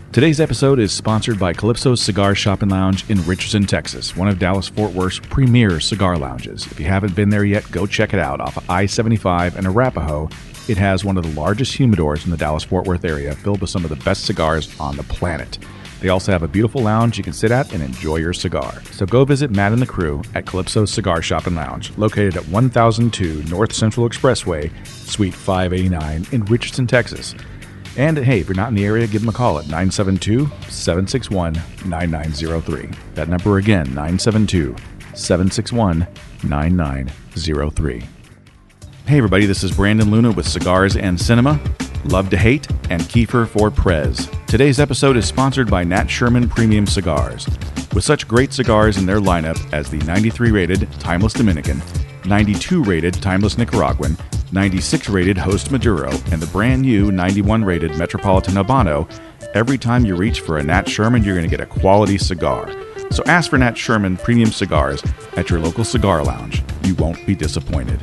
Today's episode is sponsored by Calypso's Cigar Shop and Lounge in Richardson, Texas, one of Dallas-Fort Worth's premier cigar lounges. If you haven't been there yet, go check it out. Off of I-75 and Arapahoe, it has one of the largest humidors in the Dallas-Fort Worth area, filled with some of the best cigars on the planet. They also have a beautiful lounge you can sit at and enjoy your cigar. So go visit Matt and the crew at Calypso's Cigar Shop and Lounge, located at 1002 North Central Expressway, Suite 589 in Richardson, Texas. And hey, if you're not in the area, give them a call at 972-761-9903. That number again, 972-761-9903. Hey everybody, this is Brandon Luna with Cigars and Cinema, Love to Hate, and Kiefer for Prez. Today's episode is sponsored by Nat Sherman Premium Cigars. With such great cigars in their lineup as the 93-rated Timeless Dominican, 92-rated Timeless Nicaraguan, 96-rated Host Maduro, and the brand new 91-rated Metropolitan Habano, every time you reach for a Nat Sherman, you're going to get a quality cigar. So ask for Nat Sherman Premium Cigars at your local cigar lounge. You won't be disappointed.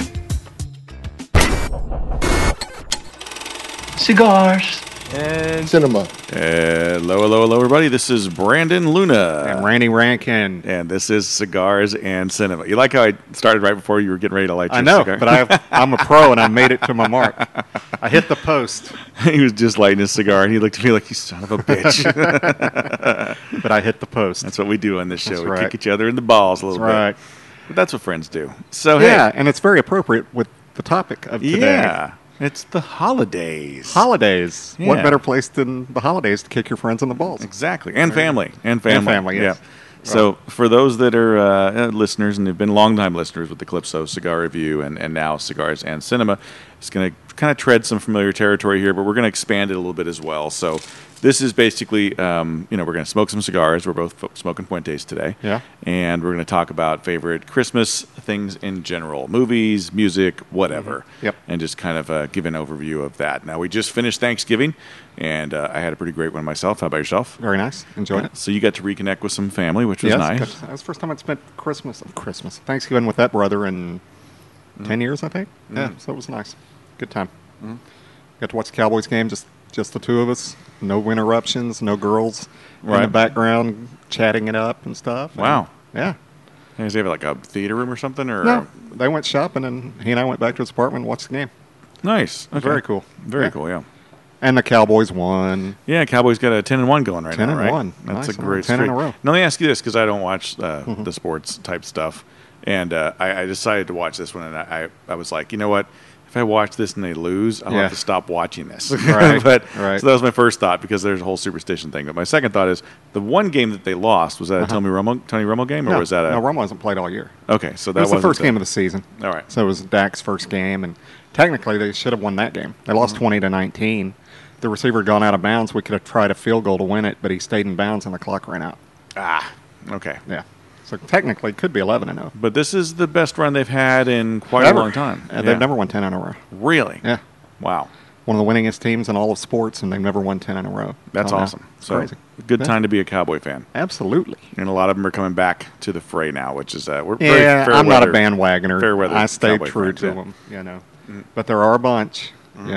Cigars and Cinema. Hello, everybody. This is Brandon Luna. And Randy Rankin. And this is Cigars and Cinema. You like how I started right before you were getting ready to light your cigar? I know, but I'm a pro and I made it to my mark. I hit the post. He was just lighting his cigar and he looked at me like, you son of a bitch. But I hit the post. That's what we do on this show. That's We right. kick each other in the balls a little bit. Right. But that's what friends do. So, yeah, hey. and it's very appropriate with the topic of today. Yeah. It's the holidays. Holidays. Yeah. What better place than the holidays to kick your friends in the balls? Exactly. And family. And family, yes. Yeah. So for those that are listeners, and they've been longtime listeners with the Calypso Cigar Review and now Cigars and Cinema, it's going to kind of tread some familiar territory here, but we're going to expand it a little bit as well. So this is basically, we're going to smoke some cigars. We're both smoking Puentes today. Yeah. And we're going to talk about favorite Christmas things in general, movies, music, whatever. Yep. And just kind of give an overview of that. Now, we just finished Thanksgiving, and I had a pretty great one myself. How about yourself? Very nice. Enjoyed it. So you got to reconnect with some family, which was nice. That was the first time I'd spent Thanksgiving with that brother in 10 years, I think. Mm. Yeah, so it was nice. Good time. Got to watch the Cowboys game, just the two of us. No interruptions, no girls in the background chatting it up and stuff. Wow. Yeah. Does he have like a theater room or something? Or No, they went shopping, and he and I went back to his apartment and watched the game. Nice. Okay. Very cool. Very cool, yeah. And the Cowboys won. Yeah, Cowboys got a 10-1 going right now, right? 10-1. That's Nice. a great 10 streak. in a row. Now, let me ask you this, because I don't watch the sports type stuff. And I decided to watch this one, and I was like, you know what? If I watch this and they lose, I'll have to stop watching this. Right. So Right. that was my first thought, because there's a whole superstition thing. But my second thought is, the one game that they lost, was that a Tony Romo game, or was that a... No, Romo hasn't played all year. Okay, so that was the wasn't first game of the season. All right. So it was Dak's first game, and technically they should have won that game. They lost 20-19. The receiver had gone out of bounds. We could have tried a field goal to win it, but he stayed in bounds and the clock ran out. Okay. Yeah. So technically it could be 11-0. But this is the best run they've had in quite a long time. They've never won 10 in a row. Really? Yeah. Wow. One of the winningest teams in all of sports, and they've never won 10 in a row. That's awesome. It's So crazy. good time to be a Cowboy fan. Absolutely. And a lot of them are coming back to the fray now, which is we're Yeah, very fair I'm weather, not a bandwagoner. fair weather I stay Cowboy true fans, to yeah. them, But there are a bunch,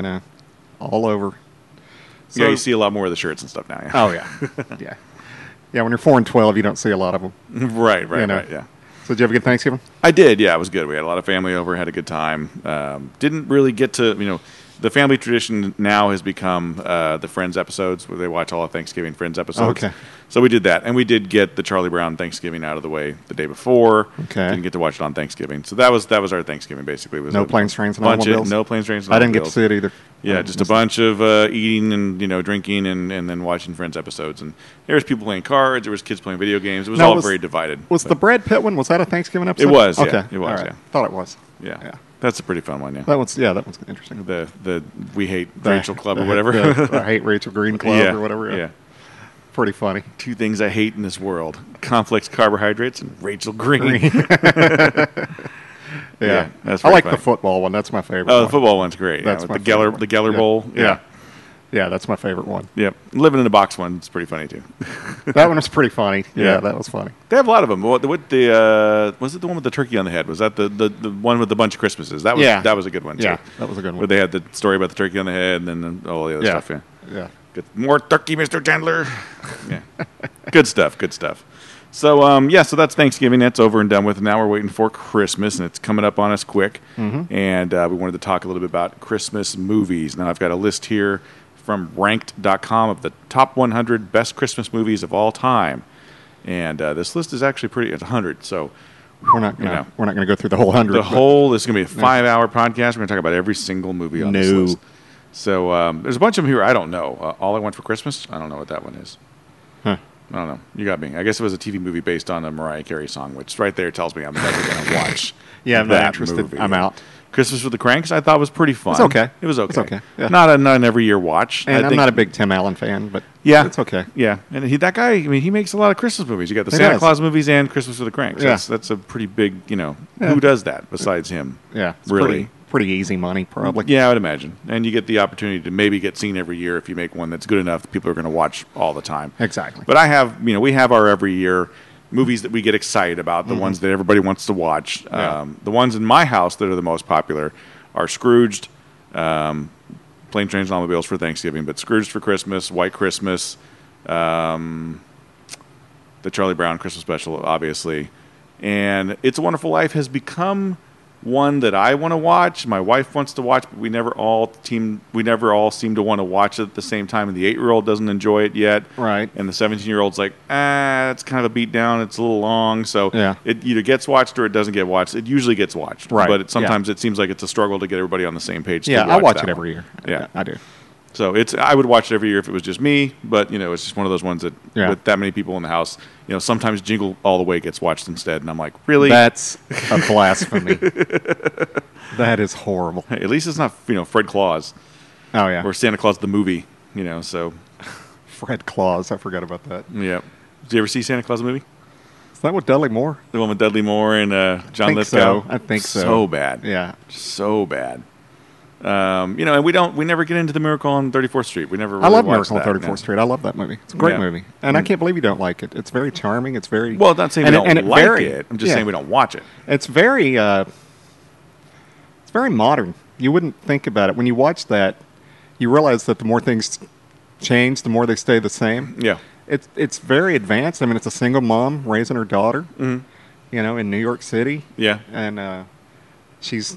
all over. So, yeah, you see a lot more of the shirts and stuff now. Yeah. Oh, yeah. Yeah. Yeah, when you're 4-12, you don't see a lot of them. Right, yeah. So did you have a good Thanksgiving? I did, yeah, it was good. We had a lot of family over, had a good time. Didn't really get to, the family tradition now has become the Friends episodes, where they watch all of Thanksgiving Friends episodes. Okay. So we did that, and we did get the Charlie Brown Thanksgiving out of the way the day before. Okay. Didn't get to watch it on Thanksgiving. So that was our Thanksgiving, basically. It was No Planes, Trains, and bunch Automobiles? of No Planes, Trains, and I didn't get to Automobiles. see it either. Yeah, just a bunch of eating and drinking and then watching Friends episodes. And there was people playing cards. There was kids playing video games. It was all very divided. Was the Brad Pitt one? Was that a Thanksgiving episode? It was. Okay. Yeah, it was. All right. Yeah. Thought it was. Yeah. That's a pretty fun one. Yeah. That one's interesting. The We Hate Rachel Club or whatever. I Hate Rachel Green Club or whatever. Yeah. Pretty funny. Two things I hate in this world: conflicts, carbohydrates, and Rachel Green. Yeah, that's I like funny. the football one. That's my favorite. Oh, one. the football one's great. That's with my the favorite one. Geller Bowl. Yeah, that's my favorite one. Yep. Living in a Box one's pretty funny too. That one was pretty funny. Yeah. Yeah, that was funny. They have a lot of them. Was it the one with the turkey on the head? Was that the one with the bunch of Christmases? That was a good one too. Yeah, that was a good one. Where they had the story about the turkey on the head and then all the other stuff. Yeah. Yeah. Get more turkey, Mr. Chandler. Yeah. Good stuff. Good stuff. So, so that's Thanksgiving. That's over and done with. Now we're waiting for Christmas, and it's coming up on us quick. Mm-hmm. And we wanted to talk a little bit about Christmas movies. Now, I've got a list here from Ranked.com of the top 100 best Christmas movies of all time. And this list is actually it's 100. So we're not going to go through the whole 100. This is going to be a 5-hour podcast. We're going to talk about every single movie on this list. So there's a bunch of them here I don't know. All I Want for Christmas, I don't know what that one is. Huh. I don't know. You got me. I guess it was a TV movie based on a Mariah Carey song, which right there tells me I'm never going to watch. Yeah, I'm not interested. Movie. I'm out. Christmas with the Cranks, I thought was pretty fun. It's okay. It was okay. It's okay. Yeah. Not an every year watch. And I'm not a big Tim Allen fan, but yeah, it's okay. Yeah, and that guy, I mean, he makes a lot of Christmas movies. You got the Santa Claus movies and Christmas with the Cranks. Yeah. That's a pretty big, who does that besides him? Yeah, it's really. Pretty easy money, probably. Yeah, I would imagine. And you get the opportunity to maybe get seen every year if you make one that's good enough that people are going to watch all the time. Exactly. But we have our every year movies that we get excited about, the ones that everybody wants to watch. Yeah. The ones in my house that are the most popular are Scrooged, Plane, Trains, and Automobiles for Thanksgiving, but Scrooged for Christmas, White Christmas, the Charlie Brown Christmas special, obviously. And It's a Wonderful Life has become one that I want to watch. My wife wants to watch, but we never all seem to want to watch it at the same time. And the 8-year-old doesn't enjoy it yet, right? And the 17-year-old's like, it's kind of a beat down. It's a little long, so it either gets watched or it doesn't get watched. It usually gets watched, right? But sometimes it seems like it's a struggle to get everybody on the same page. Yeah, I watch it every year. Yeah, I do. So I would watch it every year if it was just me, but it's just one of those ones that with that many people in the house, sometimes Jingle All the Way gets watched instead, and I'm like, really? That's a blasphemy. That is horrible. Hey, at least it's not Fred Claus. Oh yeah, or Santa Claus the movie. So Fred Claus, I forgot about that. Yeah, did you ever see Santa Claus the movie? Is that with Dudley Moore? The one with Dudley Moore and John Lithgow. I think so. So bad. Yeah, so bad. And we never get into the Miracle on 34th Street. We never. Really I love Miracle on 34th no. Street. I love that movie. It's a great movie, and I can't believe you don't like it. It's very charming. It's very well. Not saying we don't like it. I'm just saying we don't watch it. It's very, it's very modern. You wouldn't think about it when you watch that. You realize that the more things change, the more they stay the same. Yeah, it's very advanced. I mean, it's a single mom raising her daughter. Mm-hmm. In New York City. Yeah, and she's.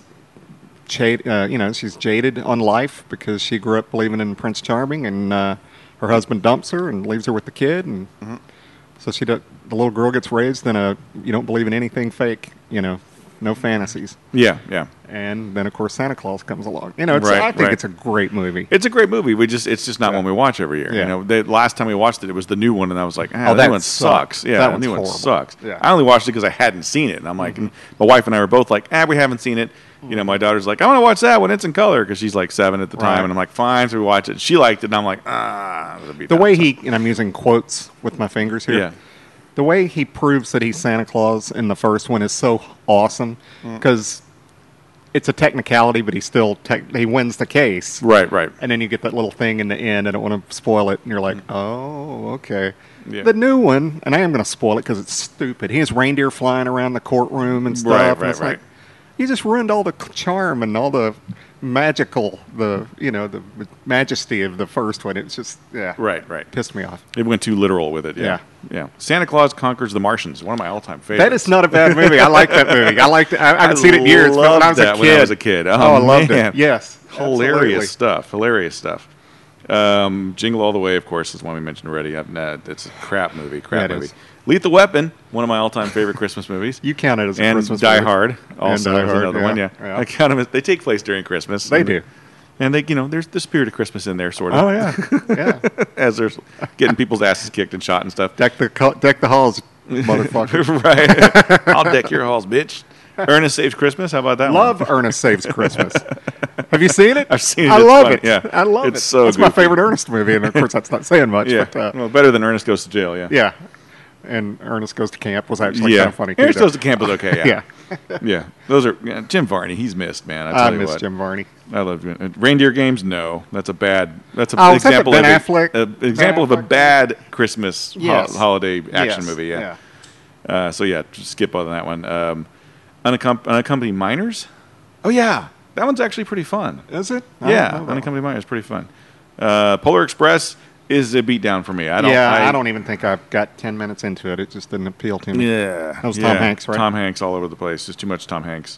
She's jaded on life because she grew up believing in Prince Charming, and her husband dumps her and leaves her with the kid, and so the little girl gets raised in you don't believe in anything fake, no fantasies. Yeah, yeah. And then of course Santa Claus comes along. I think it's a great movie. It's a great movie. It's just not one we watch every year. Yeah. The last time we watched it was the new one, and I was like, the new one sucks. Yeah, the new one sucks. Yeah. I only watched it because I hadn't seen it, and I'm like, my wife and I were both like, we haven't seen it. My daughter's like, I want to watch that when it's in color because she's like 7 at the time, and I'm like, fine. So we watch it. She liked it, and I'm like, the way and I'm using quotes with my fingers here. Yeah. The way he proves that he's Santa Claus in the first one is so awesome because it's a technicality, but he wins the case. Right. And then you get that little thing in the end. I don't want to spoil it, and you're like, oh, okay. Yeah. The new one, and I am going to spoil it because it's stupid. He has reindeer flying around the courtroom and stuff. Right. Like, he just ruined all the charm and all the magical, the majesty of the first one. It's just, right. Pissed me off. It went too literal with it. Yeah. Santa Claus Conquers the Martians, one of my all-time favorites. That is not a bad movie. I like that movie. I haven't seen it in years, but when I was a kid. Oh, I loved it. Yes. Hilarious stuff. Jingle All the Way, of course, is one we mentioned already. It's a crap movie. Is. Lethal Weapon, one of my all-time favorite Christmas movies. You count it as a and Christmas Die movie. Hard, also is another one. Yeah. I count them as they take place during Christmas. They do. And there's the spirit of Christmas in there, sort of. Oh yeah. As they're getting people's asses kicked and shot and stuff. Deck the halls, motherfucker. Right. I'll deck your halls, bitch. Ernest Saves Christmas. How about that? Love Ernest Saves Christmas. Have you seen it? I've seen it. I love funny. it. Yeah. I love it. It's so That's goofy. my favorite Ernest movie, and of course that's not saying much. Yeah. But, well, better than Ernest Goes to Jail. Yeah. Yeah. And Ernest Goes to Camp was actually kind of funny. Ernest Goes to Camp is okay. Yeah. Yeah. Those are Jim Varney. He's missed, man. I miss Jim Varney. I love Reindeer Games. No, that's a bad. That's an example of a bad Christmas holiday action movie. Yeah. So just skip on that one. Unaccompanied Minors. Oh yeah, that one's actually pretty fun. Is it? Yeah, Unaccompanied Minors is pretty fun. Polar Express is a beatdown for me. I don't even think I've got 10 minutes into it. It just didn't appeal to me. Yeah. That was Tom Hanks, right? Tom Hanks all over the place. Just too much Tom Hanks.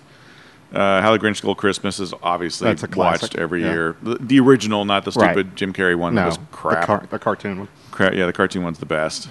How the Grinch Stole Christmas is obviously That's a classic. watched every year. The original, not the stupid Jim Carrey one that was crap. The cartoon one. Yeah, the cartoon one's the best.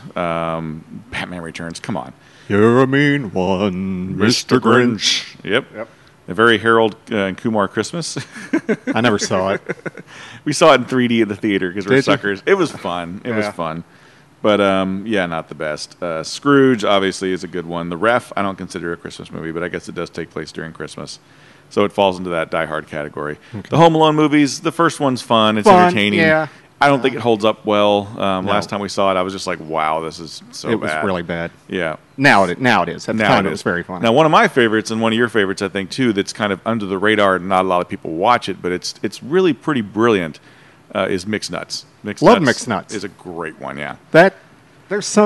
Batman Returns, come on. You're a mean one, Mr. Grinch. Yep. A very Harold and Kumar Christmas. I never saw it. We saw it in 3D at the theater because we're Did you? suckers. It was fun. It was fun. But, not the best. Scrooge, obviously, is a good one. The Ref, I don't consider a Christmas movie, but I guess it does take place during Christmas. So it falls into that Die Hard category. Okay. The Home Alone movies, the first one's fun. It's entertaining. Yeah. I don't think it holds up well. No. Last time we saw it, I was just like, wow, this is so bad. It was really bad. Yeah. Now it is. At the time, it was very funny. Now, one of my favorites, and one of your favorites, I think, too, that's kind of under the radar and not a lot of people watch it, but it's really pretty brilliant, is Mixed Nuts. Love Mixed Nuts. Is a great one, yeah. There's so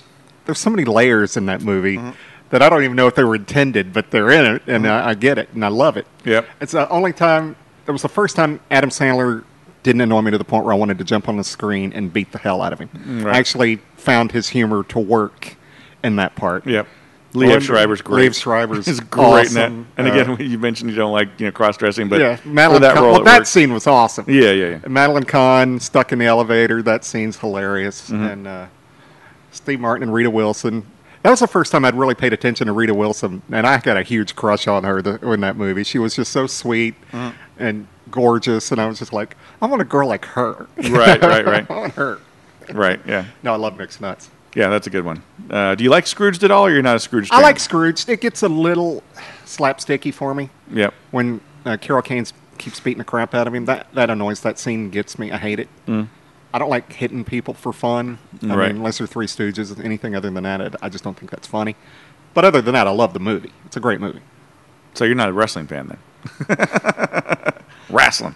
many layers in that movie that I don't even know if they were intended, but they're in it, and I get it, and I love it. Yep. It's the only time, it was the first time Adam Sandler didn't annoy me to the point where I wanted to jump on the screen and beat the hell out of him. Right. I actually found his humor to work in that part. Yep. Liev Schreiber's great. Liev Schreiber's is great awesome. in that. And again, you mentioned you don't like cross-dressing, but yeah, Madeline that Kahn, role, that scene was awesome. Yeah. Madeline Kahn stuck in the elevator. That scene's hilarious. And Steve Martin and Rita Wilson. That was the first time I'd really paid attention to Rita Wilson, and I got a huge crush on her in that movie. She was just so sweet and gorgeous, and I was just like, I want a girl like her. Right. I want her. Right, yeah. No, I love Mixed Nuts. Yeah, that's a good one. Do you like Scrooged at all, or you're not a Scrooge fan? I like Scrooge. It gets a little slapsticky for me. Yep. When Carol Kane keeps beating the crap out of him, that annoys. That scene gets me. I hate it. I don't like hitting people for fun. I mean, unless they're Three Stooges. Anything other than that, I just don't think that's funny. But other than that, I love the movie. It's a great movie. So you're not a wrestling fan then? Wrestling.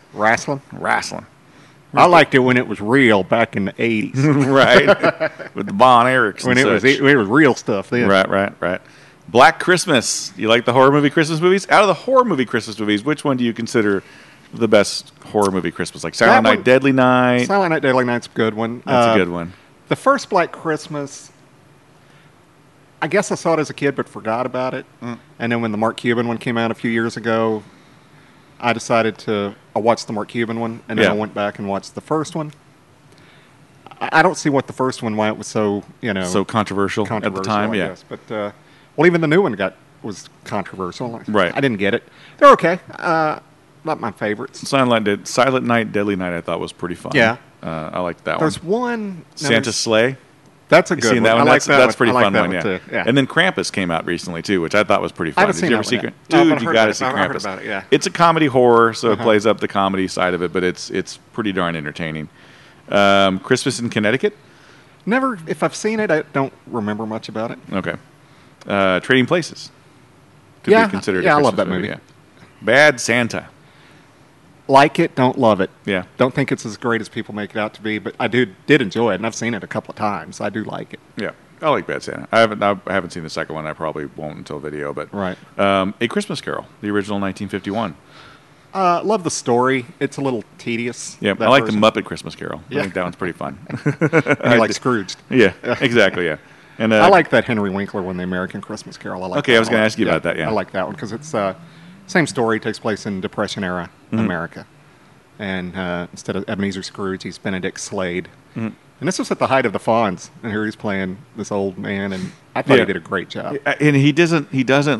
I liked it when it was real back in the 80s. Right. With the Von Erichs when it was real stuff then. Right. Black Christmas. You like the horror movie Christmas movies? Out of the horror movie Christmas movies, which one do you consider the best horror movie Christmas? Like Silent Night, Deadly Night? Silent Night, Deadly Night's a good one. That's a good one. The first Black Christmas, I guess I saw it as a kid but forgot about it. And then when the Mark Cuban one came out a few years ago, I watched the Mark Cuban one, and then I went back and watched the first one. I don't see what the first one, why it was so, so controversial at the time, yeah. Yes. But, even the new one was controversial. Right. I didn't get it. They're okay. Not my favorites. Silent Night, Deadly Night I thought was pretty fun. Yeah. I liked that There's one. one. Santa's Sleigh. That's a good one. That one? I like that That's one. pretty fun one, too. Yeah. And then Krampus came out recently, too, which I thought was pretty fun. I haven't seen Did you ever see Krampus? Dude, you got to see Krampus. I heard about it, yeah. It's a comedy horror, so it plays up the comedy side of it, but it's pretty darn entertaining. Christmas in Connecticut? Never. If I've seen it, I don't remember much about it. Okay. Trading Places. Could be considered a I Christmas love that movie. Yeah. Bad Santa. Like it, don't love it. Yeah. Don't think it's as great as people make it out to be, but I did enjoy it, and I've seen it a couple of times. I do like it. Yeah. I like Bad Santa. I haven't seen the second one. I probably won't until video, but right. A Christmas Carol, the original 1951. Love the story. It's a little tedious. Yeah, I like the Muppet Christmas Carol. I think that one's pretty fun. I like Scrooged. Yeah, exactly. Yeah, and I like that Henry Winkler one, the American Christmas Carol. Okay, I was going to ask you about that. Yeah, I like that one because it's same story. Takes place in Depression era America, and instead of Ebenezer Scrooge, he's Benedict Slade. And this was at the height of the Fonz, and here he's playing this old man, and I thought he did a great job. And he doesn't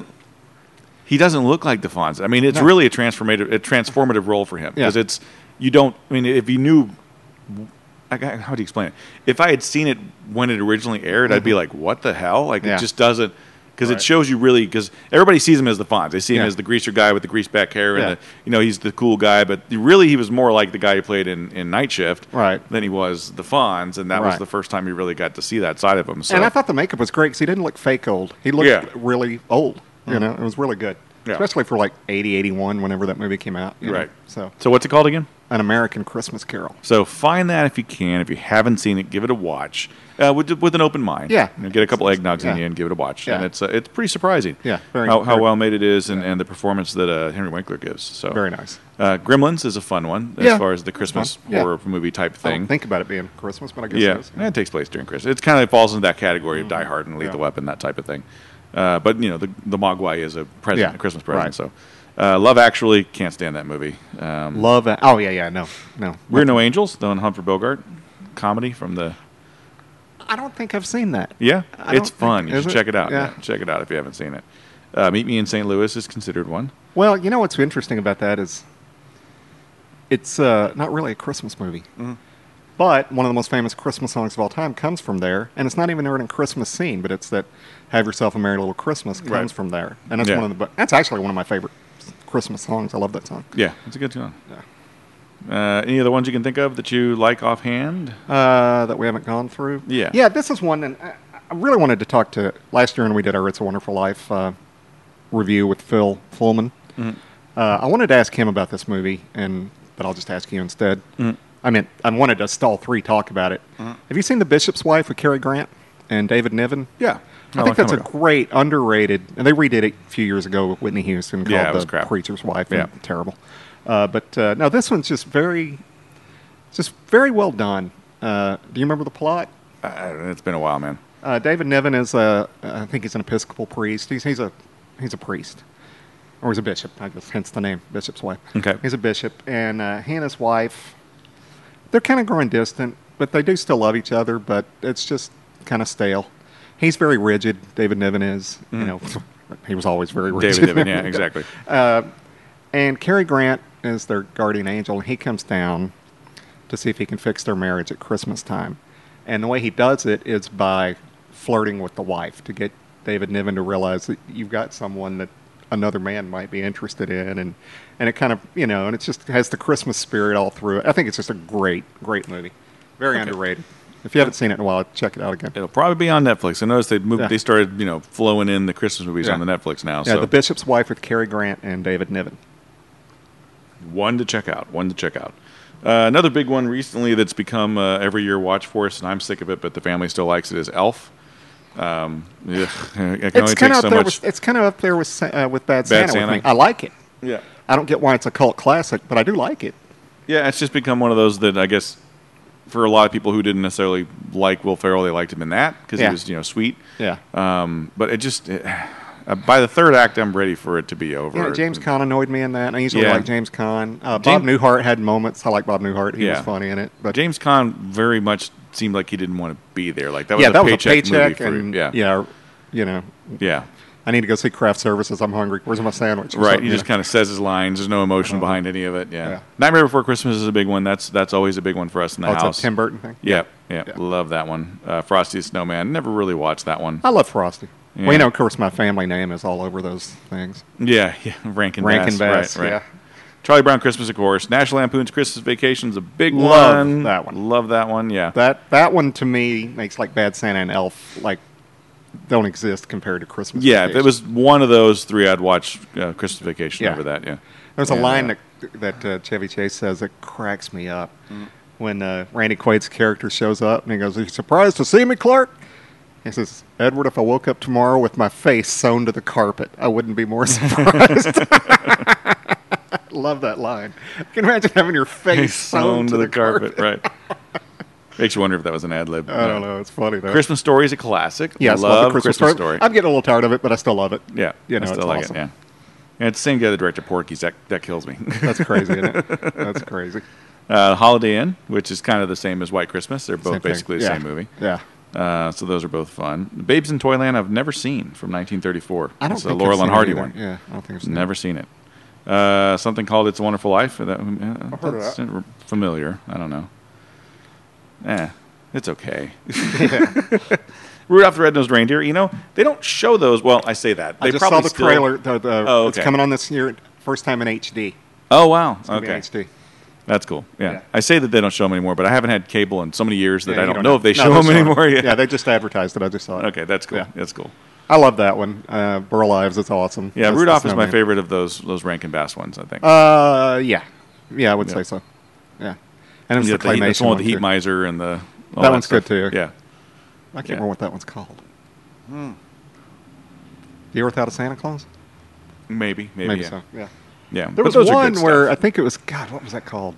look like the Fonz. I mean, it's really a transformative role for him because if you knew, how do you explain it? If I had seen it when it originally aired, I'd be like, what the hell? Like it just doesn't. Because it shows you really, because everybody sees him as the Fonz. They see him as the greaser guy with the greased back hair, and he's the cool guy. But really, he was more like the guy who played in Night Shift than he was the Fonz, and that was the first time you really got to see that side of him. So. And I thought the makeup was great because he didn't look fake old. He looked really old. You know, it was really good, especially for like 80, 81, whenever that movie came out. Right. So what's it called again? An American Christmas Carol. So find that if you can. If you haven't seen it, give it a watch with an open mind. Yeah. Get a couple eggnogs in Yeah. you and give it a watch. Yeah. And it's pretty surprising. Yeah, very- how very- well made it is and the performance that Henry Winkler gives. So Very nice. Gremlins is a fun one as Yeah. far as the Christmas fun. Yeah. horror movie type I thing. don't think about it being Christmas, but I guess Yeah, it is. and it takes place during Christmas. It kind of falls into that category of Die Hard and Lethal Yeah. Weapon, that type of thing. But the Mogwai is a present, Yeah, a Christmas present. right. So, Love Actually, can't stand that movie. Love. Oh yeah, no. We're No Angels, the Humphrey Bogart comedy from the. I don't think I've seen that. Yeah, I it's don't fun. think- You is should it? check it out. Yeah. Check it out if you haven't seen it. Meet Me in St. Louis is considered one. Well, you know what's interesting about that is it's not really a Christmas movie. Mm-hmm. But one of the most famous Christmas songs of all time comes from there, and it's not even in a Christmas scene, but it's that "Have Yourself a Merry Little Christmas" comes Right. from there, and that's Yeah. that's actually one of my favorite Christmas songs. I love that song. Yeah, it's a good one. Yeah. Any other ones you can think of that you like offhand? That we haven't gone through. Yeah. Yeah, this is one, and I really wanted to talk to last year when we did our "It's a Wonderful Life" review with Phil Fullman. Mm-hmm. I wanted to ask him about this movie, but I'll just ask you instead. I wanted us all three talk about it. Have you seen The Bishop's Wife with Cary Grant and David Niven? Yeah. I think that's a great, underrated, and they redid it a few years ago with Whitney Houston Yeah, it called was The crap. Preacher's Wife. Yeah. And terrible. But no, this one's just very well done. Do you remember the plot? It's been a while, man. David Niven is I think he's an Episcopal priest. He's a priest, or he's a bishop. I guess hence the name, Bishop's Wife. Okay. He's a bishop, and he and his wife, they're kind of growing distant, but they do still love each other. But it's just kind of stale. He's very rigid. David Niven is. You know, he was always very rigid. David Niven, yeah, exactly. And Cary Grant is their guardian angel, and he comes down to see if he can fix their marriage at Christmas time. And the way he does it is by flirting with the wife to get David Niven to realize that you've got someone that another man might be interested in. And it kind of, and it just has the Christmas spirit all through it. I think it's just a great, great movie. Very underrated. If you haven't seen it in a while, check it out again. It'll probably be on Netflix. I noticed they moved. Yeah. They started, flowing in the Christmas movies Yeah. on the Netflix now. Yeah, so The Bishop's Wife with Cary Grant and David Niven. one to check out. Another big one recently that's become every year watch for us, and I'm sick of it, but the family still likes it. Is Elf. I can only take so much. It's kind of up there with Bad Santa. Santa. With me. I like it. Yeah. I don't get why it's a cult classic, but I do like it. Yeah, it's just become one of those that I guess for a lot of people who didn't necessarily like Will Ferrell, they liked him in that because Yeah. he was, sweet. Yeah. But by the third act, I'm ready for it to be over. Yeah, James Caan annoyed me in that. And I usually Yeah. like James Caan. Bob Newhart had moments. I like Bob Newhart. He was funny in it. But James Caan very much seemed like he didn't want to be there. Like that was yeah, a that was a paycheck movie paycheck. for And him. yeah, Yeah. I need to go see craft services. I'm hungry. Where's my sandwich? Or Right, something, he just kind of says his lines. There's no emotion behind any of it. Yeah. Yeah. Nightmare Before Christmas is a big one. That's always a big one for us in the it's house. a Tim Burton thing. Yeah, Yeah. love that one. Frosty the Snowman. Never really watched that one. I love Frosty. Yeah. Well, of course, my family name is all over those things. Yeah, Rankin Bass. Right. Yeah. Charlie Brown Christmas, of course. National Lampoon's Christmas Vacation is a big Love one. that one. Love that one. Yeah. That one to me makes like Bad Santa and Elf like don't exist compared to Christmas. Yeah, if Vacation. it was one of those three, I'd watch Christmas Vacation Yeah. over that. Yeah. There's a Yeah. line that Chevy Chase says that cracks me up when Randy Quaid's character shows up and he goes, "Are you surprised to see me, Clark?" He says, "Edward, if I woke up tomorrow with my face sewn to the carpet, I wouldn't be more surprised." Love that line. I can imagine having your face sewn to the carpet. Right. Makes you wonder if that was an ad lib. I don't know. It's funny though. Christmas Story is a classic. Yes, love the Christmas Story. I'm getting a little tired of it, but I still love it. Yeah, You know, I still it's like awesome. it. Yeah. And it's the same guy that directed Porky's. That kills me. That's crazy, isn't it? That's crazy. Holiday Inn, which is kind of the same as White Christmas. They're both Same thing. basically the Yeah. same movie. Yeah. So those are both fun. Babes in Toyland I've never seen from 1934. I don't It's a think Laurel I've and seen it Hardy either. one. Yeah, I don't think I've seen Never seen it. Something called It's a Wonderful Life. heard of That's familiar. I don't know. It's okay. Rudolph the Red-Nosed Reindeer. They don't show those. Well, I say that. They I just probably saw the still- trailer. Oh, It's okay. coming on this year, first time in HD. Oh, wow. It's gonna be Okay. HD. That's cool. Yeah. Yeah. I say that they don't show them anymore, but I haven't had cable in so many years that Yeah, I you don't know if they No, show they're them showing anymore. it. Yeah. Yeah, they just advertised it. I just saw it. Okay, that's cool. Yeah. That's cool. I love that one. Burl Ives, it's awesome. Yeah, That's the Rudolph is my snowman. favorite of those Rankin Bass ones, I think. Yeah, I would Yeah. say so. Yeah. And it was the claymation That's the one with the too. Heat Miser and the... all That one's stuff. good, too. Yeah. I can't remember what that one's called. The Year Without a Santa Claus? Maybe yeah. so, yeah. Yeah. There But was those are one good where, stuff. I think it was, God, what was that called?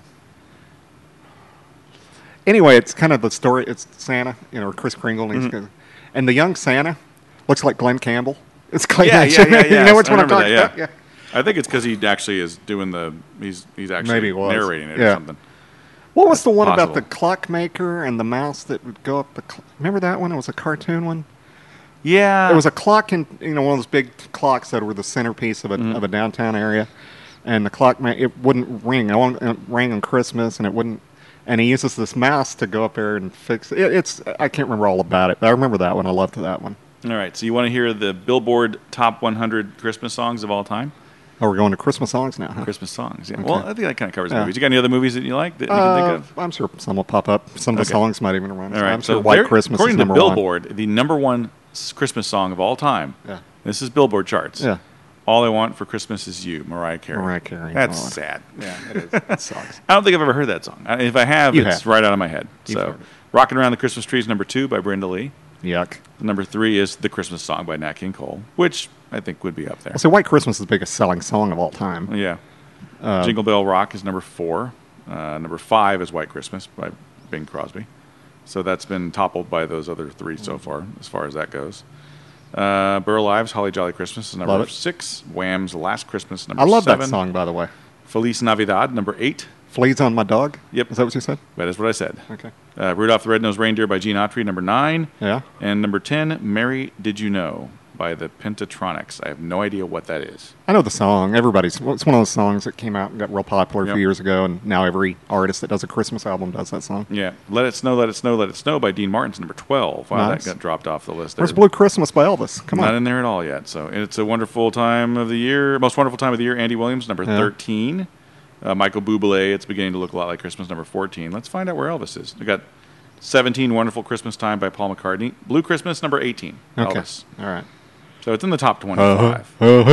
Anyway, it's kind of the story. It's Santa, or Kris Kringle. And the young Santa looks like Glenn Campbell. It's claymation. Yeah. You know which I one I'm remember talking that, about? Yeah. I think it's because he actually is doing he's actually Maybe it was. narrating it or Yeah. something. What was the one Possible. about the clockmaker and the mouse that would go up the... Remember that one? It was a cartoon one? Yeah. It was a clock in, one of those big clocks that were the centerpiece of a downtown area. And the clock, it wouldn't ring. It rang on Christmas, and it wouldn't... And he uses this mouse to go up there and fix it. I can't remember all about it, but I remember that one. I loved that one. All right. So you want to hear the Billboard Top 100 Christmas songs of all time? Oh, we're going to Christmas songs now, huh? Christmas songs, yeah. Okay. Well, I think that kind of covers Yeah. movies. You got any other movies that you like that you can think of? I'm sure some will pop up. Some of the Okay. songs might even run. All right. I'm sure White Christmas according is to number Billboard, the number one Christmas song of all time. Yeah. This is Billboard charts. Yeah. All I Want for Christmas Is You, Mariah Carey. Mariah Carey. That's Oh. sad. Yeah, it is. That sucks. I don't think I've ever heard that song. If I have, You it's have. right out of my head. You've So, heard it. Rockin' Around the Christmas Tree is number 2 by Brenda Lee. Yuck. Number 3 is The Christmas Song by Nat King Cole, which I think would be up there. Well, so White Christmas is the biggest selling song of all time. Yeah. Jingle Bell Rock is number 4. Number 5 is White Christmas by Bing Crosby. So that's been toppled by those other 3 so far as that goes. Burl Ives' Holly Jolly Christmas is Love number it. 6. Wham's Last Christmas, number I love 7. that song, by the way. Feliz Navidad, number 8. Fleas on My Dog? Yep. Is that what you said? That is what I said. Okay. Rudolph the Red-Nosed Reindeer by Gene Autry, number 9. Yeah. And number 10, Mary Did You Know by the Pentatronics. I have no idea what that is. I know the song. It's one of those songs that came out and got real popular a Yep. few years ago, and now every artist that does a Christmas album does that song. Yeah. Let It Snow, Let It Snow, Let It Snow by Dean Martin's number 12. Wow, Nice. that got dropped off the list. Where's there. Blue Christmas by Elvis? Come Not on. in there at all yet. So it's a wonderful time of the year. Most wonderful time of the year. Andy Williams, number Yeah. 13. Michael Bublé, It's Beginning to Look a Lot Like Christmas, number 14. Let's find out where Elvis is. We got 17, Wonderful Christmas Time by Paul McCartney. Blue Christmas, number 18. Okay. Elvis. All right. So it's in the top 25.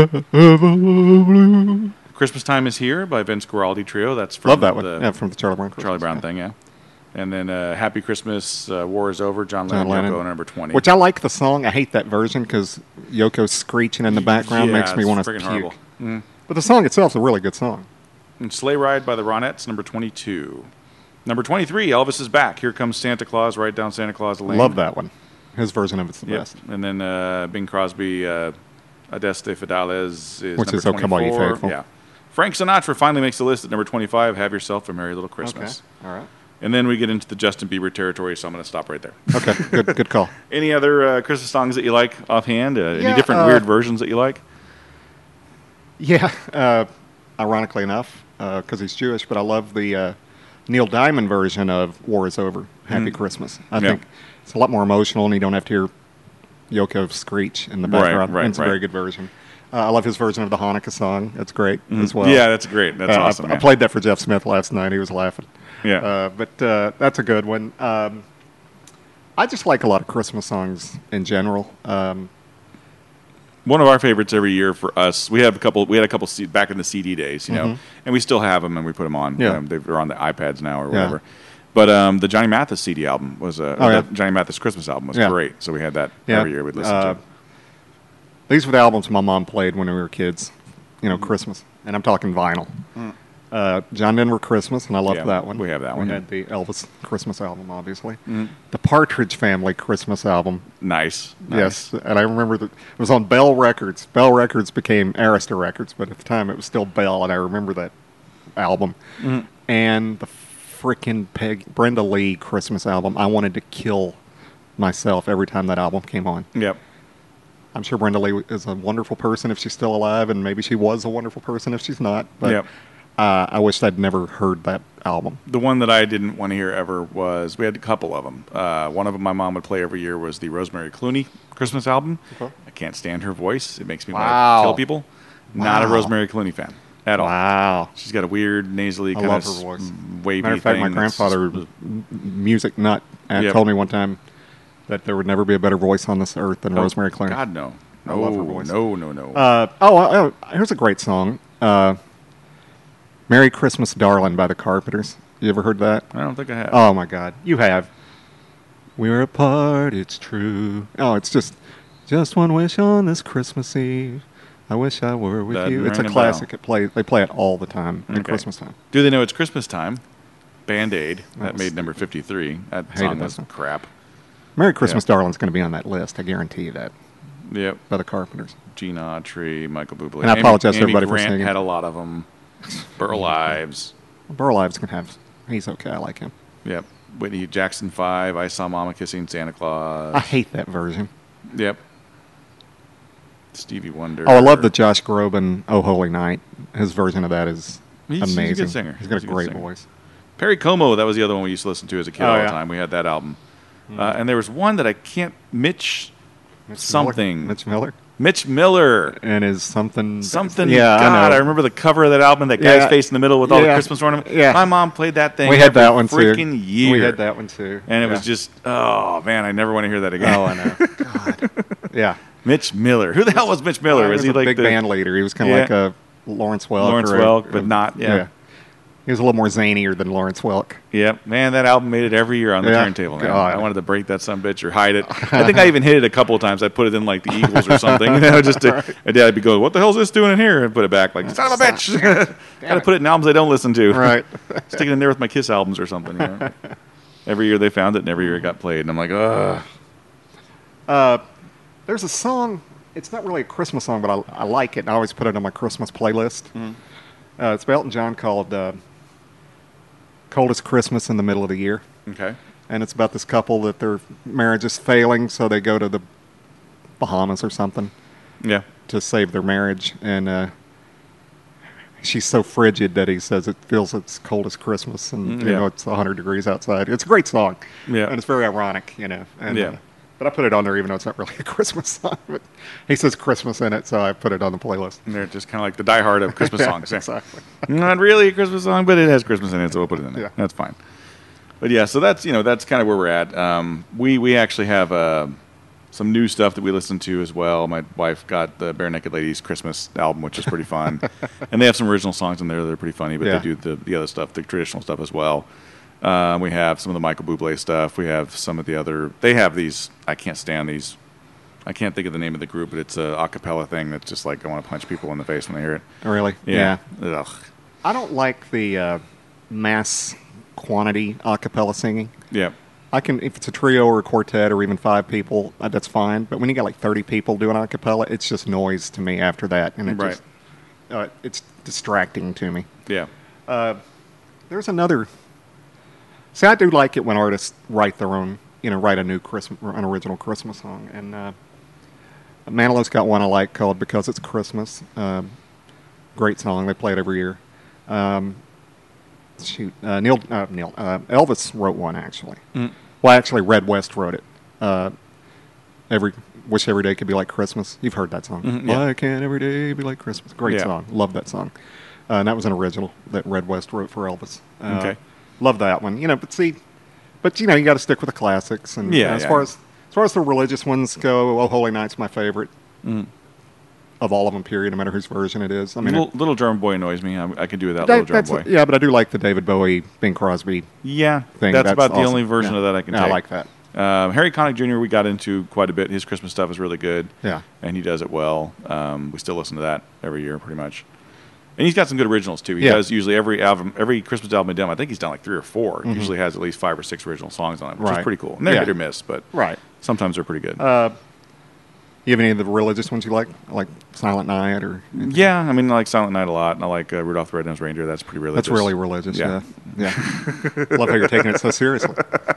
Christmas Time is Here by Vince Guaraldi Trio. That's from Love that one. the Yeah, from the Charlie Brown Christmas. Charlie Brown yeah. thing, yeah. And then Happy Christmas, War is Over, John John Lennon, Lennon. Yoko, number 20. Which I like the song. I hate that version because Yoko's screeching in the background Yeah, makes me it's want to friggin' puke. horrible. But the song itself is a really good song. And Sleigh Ride by the Ronettes, number 22. Number 23, Elvis is Back. Here Comes Santa Claus, right down Santa Claus Lane. Love that one. His version of it's the Yep. best. And then Bing Crosby, Adeste Fidales is Which number is Oh, Come All Ye 24. Faithful. Yeah. Frank Sinatra finally makes the list at number 25, Have Yourself a Merry Little Christmas. Okay. All right. And then we get into the Justin Bieber territory, so I'm going to stop right there. Okay. Good call. Any other Christmas songs that you like offhand? Any Yeah, different weird versions that you like? Yeah. Ironically enough, because he's Jewish, but I love the Neil Diamond version of War is Over, Happy Christmas. I Yeah. think it's a lot more emotional, and you don't have to hear Yoko screech in the background. right, It's a right. very good version. I love his version of the Hanukkah song. It's great as well. Yeah, that's great. That's awesome. I yeah. played that for Jeff Smith last night. He was laughing. Yeah. But that's a good one. I just like a lot of Christmas songs in general. One of our favorites every year for us. We had a couple back in the CD days, and we still have them, and we put them on. Yeah. They're on the iPads now or Yeah. whatever. But the Johnny Mathis CD album was yeah. the Johnny Mathis Christmas album was Yeah. great. So we had that Yeah. every year we'd listen to. These were the albums my mom played when we were kids, Christmas. And I'm talking vinyl. John Denver Christmas, and I loved Yeah, that one. we have that one, We yeah. had the Elvis Christmas album, obviously. The Partridge Family Christmas album. Nice. Yes, and I remember that it was on Bell Records. Bell Records became Arista Records, but at the time it was still Bell, and I remember that album. And the frickin' Brenda Lee Christmas album. I wanted to kill myself every time that album came on. Yep. I'm sure Brenda Lee is a wonderful person if she's still alive, and maybe she was a wonderful person if she's not. But Yep. I wish I'd never heard that album. The one that I didn't want to hear ever was, we had a couple of them. One of them my mom would play every year was the Rosemary Clooney Christmas album. Okay. I can't stand her voice. It makes me Wow. want to kill people. Not a Wow. Rosemary Clooney fan at all. Wow. She's got a weird, nasally, I kind love of her voice. wavy Matter of fact, thing. my It's grandfather, just- music nut, Yep. told me one time that there would never be a better voice on this earth than Oh, Rosemary Clooney. God, no. I love her voice. No. Here's a great song. Merry Christmas, Darling by the Carpenters. You ever heard that? I don't think I have. Oh my God, you have. We're apart, it's true. Oh, it's just one wish on this Christmas Eve. I wish I were with Doesn't you. It's a ring a classic. bell. They play it all the time at Okay. Christmas time. Do they know it's Christmas time? Band-Aid. That was made number 53. That hated song that was song. crap. Merry Christmas, Darling's going to be on that list. I guarantee you that. Yep. By the Carpenters. Gene Autry, Michael Bublé. And I apologize to Andy everybody for Grant singing. had a lot of them. Burl Ives. Burl Ives can have. He's okay. I like him. Yep. Whitney Jackson 5. I Saw Mama Kissing Santa Claus. I hate that version. Yep. Stevie Wonder. Oh, I love the Josh Groban "Oh Holy Night." His version of that is amazing. He's a good singer. He's got He's a a good great singer. voice. Perry Como, that was the other one we used to listen to as a kid Oh, all the yeah. time. We had that album. And there was one that I can't... Mitch something. Mitch Miller. And is something. Something. Yeah, God, I I know. remember the cover of that album, that guy's Yeah. face in the middle with all the Yeah. Christmas ornaments. Yeah. My mom played that thing We had every that one too. freaking year. We had that one too. And it Yeah. was just, oh, man, I never want to hear that again. Oh, I know. God. Yeah. Mitch Miller. Who the hell was Mitch Miller? He Was was he a like big the band leader. He was kind of Yeah. like a Lawrence Welk. Lawrence or Welk, but not, yeah. He was a little more zanier than Lawrence Welk. Yep, man, that album made it every year on the Yeah. turntable. Man. God. I wanted to break that sumbitch or hide it. I think I even hit it a couple of times. I put it in like the Eagles or something, just to. And I'd be going, "What the hell's this doing in here?" And put it back, like son of a bitch. Got to put it in albums I don't listen to. Right. Stick it in there with my Kiss albums or something. Every year they found it, and every year it got played, and I'm like, ugh. There's a song. It's not really a Christmas song, but I like it. And I always put it on my Christmas playlist. It's by Elton John called "Coldest Christmas in the Middle of the Year." Okay. And it's about this couple that their marriage is failing, so they go to the Bahamas or something Yeah. to save their marriage. And she's so frigid that he says it feels it's cold as Christmas, and Yeah. it's 100 degrees outside. It's a great song. Yeah. And it's very ironic, And, Yeah. but I put it on there even though it's not really a Christmas song. But he says Christmas in it, so I put it on the playlist. And they're just kind of like the Die Hard of Christmas Yeah, songs. Yeah. exactly. Not really a Christmas song, but it has Christmas in it, so we'll put it in there. Yeah. That's fine. But yeah, so that's that's kind of where we're at. We actually have some new stuff that we listen to as well. My wife got the Bare Naked Ladies Christmas album, which is pretty fun, and they have some original songs in there that are pretty funny. But Yeah. they do the other stuff, the traditional stuff as well. We have some of the Michael Bublé stuff. We have some of the other. They have these. I can't stand these. I can't think of the name of the group, but it's a acapella thing that's just like I want to punch people in the face when they hear it. Really? Yeah. Ugh. I don't like the mass quantity a cappella singing. Yeah. If it's a trio or a quartet or even 5 people, that's fine. But when you got like 30 people doing a cappella, it's just noise to me after that. And Right. it's distracting to me. Yeah. There's another. See, I do like it when artists write their own, write an original Christmas song. And Manilow's got one I like called "Because It's Christmas." Great song. They play it every year. Elvis wrote one actually. Well, actually, Red West wrote it. Wish every day could be like Christmas. You've heard that song. Mhm, yeah. Why can't every day be like Christmas? Great Yeah. song. Love that song. And that was an original that Red West wrote for Elvis. Okay. Love that one. But you got to stick with the classics. And Yeah, as yeah. far as the religious ones go, "Oh Holy Night's" my favorite of all of them. Period. No matter whose version it is. I mean, Little German Boy annoys me. I can do without Little German Boy. yeah, but I do like the David Bowie, Bing Crosby Yeah, thing. that's about the awesome. only version Yeah. of that I can Yeah, take. I like that. Harry Connick Jr. we got into quite a bit. His Christmas stuff is really good. Yeah. And he does it well. We still listen to that every year pretty much. And he's got some good originals too. He Yeah. does usually every Christmas album he done. I think he's done like 3 or 4. He usually has at least 5 or 6 original songs on it, which is Right. pretty cool. And they're Yeah. hit or miss, but Right. sometimes they're pretty good. You have any of the religious ones you like Silent Night or? yeah, I mean, I like Silent Night a lot, and I like Rudolph the Red-Nosed Reindeer. That's pretty religious. That's really religious. Yeah. Yeah. Love how you're taking it so seriously.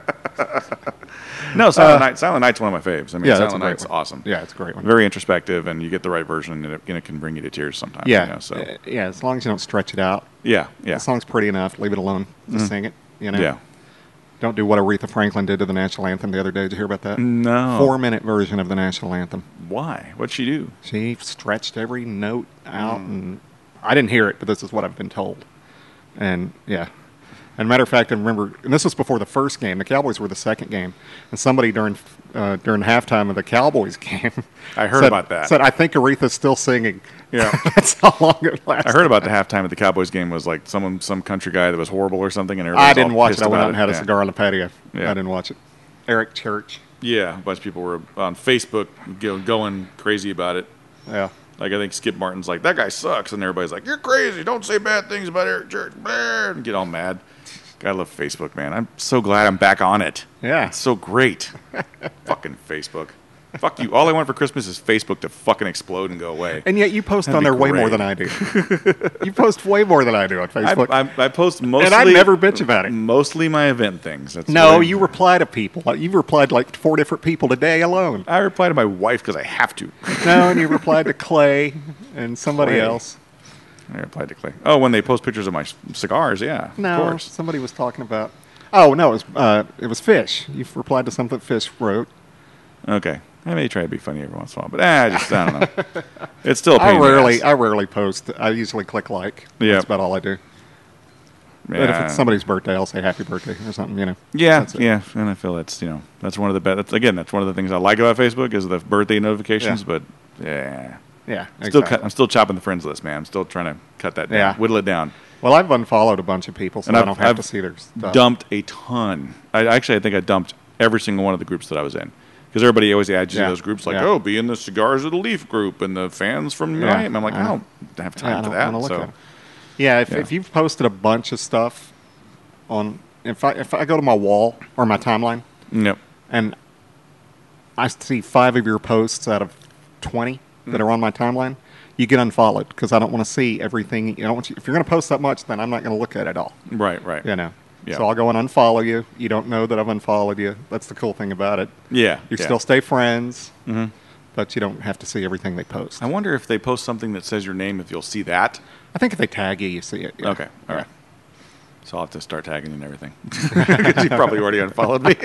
No, Silent Night's one of my faves. I mean, Yeah, that's a Silent great Night's one. awesome. Yeah, it's a great one. Very introspective, and you get the right version, and it can bring you to tears sometimes. Yeah. So Yeah, as long as you don't stretch it out. yeah. The song's pretty enough. Leave it alone. Just sing it. Yeah. Don't do what Aretha Franklin did to the national anthem the other day. Did you hear about that? No. 4-minute version of the national anthem. Why? What'd she do? She stretched every note out, and I didn't hear it, but this is what I've been told. And yeah. And matter of fact, I remember, and this was before the first game. The Cowboys were the second game, and somebody during during halftime of the Cowboys game. I heard about that. Said, I think Aretha's still singing. Yeah. That's how long it lasted. I heard about the halftime of the Cowboys game was like some country guy that was horrible or something, and I everybody didn't watch it. I went out and had a Yeah. cigar on the patio. Yeah. I didn't watch it. Eric Church. Yeah, a bunch of people were on Facebook going crazy about it. Yeah. Like, I think Skip Martin's like, that guy sucks, and everybody's like, you're crazy, don't say bad things about Eric Church, and get all mad. I love Facebook, man. I'm so glad I'm back on it. Yeah. It's so great. Fucking Facebook. Fuck you. All I want for Christmas is Facebook to fucking explode and go away. And yet you post That'd on be there way more great. than I do. You post way more than I do on Facebook. I post mostly... and I never bitch about it. Mostly my event things. That's No, what I- you reply to people. You've replied like 4 different people today alone. I reply to my wife because I have to. No, and you replied to Clay and somebody Clay. else. I replied to Clay. Oh, when they post pictures of my cigars, yeah. No, Of course. somebody was talking about. Oh no, it was Fish. You've replied to something Fish wrote. Okay. I may try to be funny every once in a while, but I don't know. It's still a pain in the ass. I rarely post. I usually click like. Yeah. That's about all I do. But if Yeah. it's somebody's birthday, I'll say happy birthday or something. You know. Yeah, That's it. yeah, and I feel that's that's one of the best. Again, that's one of the things I like about Facebook is the birthday notifications. Yeah. But yeah, Yeah. still exactly. I'm still chopping the friends list, man. I'm still trying to cut that down, Yeah. whittle it down. Well, I've unfollowed a bunch of people, so And I I've- don't have I've to see their stuff. Dumped a ton. I think I dumped every single one of the groups that I was in because everybody always adds you Yeah. to those groups like, Yeah. oh, be in the Cigars of the Leaf group and the fans from Yeah. Miami. I'm like, I Yeah. don't have time Yeah, I for don't that. wanna look So at it. Yeah, Yeah. if you've posted a bunch of stuff on, if I go to my wall or my timeline yep. and I see 5 of your posts out of 20 that are on my timeline, you get unfollowed because I don't want to see everything. You don't want you, if you're going to post that much, then I'm not going to look at it all. Right. You know. Yeah. So I'll go and unfollow you. You don't know that I've unfollowed you. That's the cool thing about it. Yeah. You yeah. still stay friends, Mhm. but you don't have to see everything they post. I wonder if they post something that says your name, if you'll see that. I think if they tag you, you see it. Yeah. Okay. All right. So I'll have to start tagging you and everything. Because you probably already unfollowed me.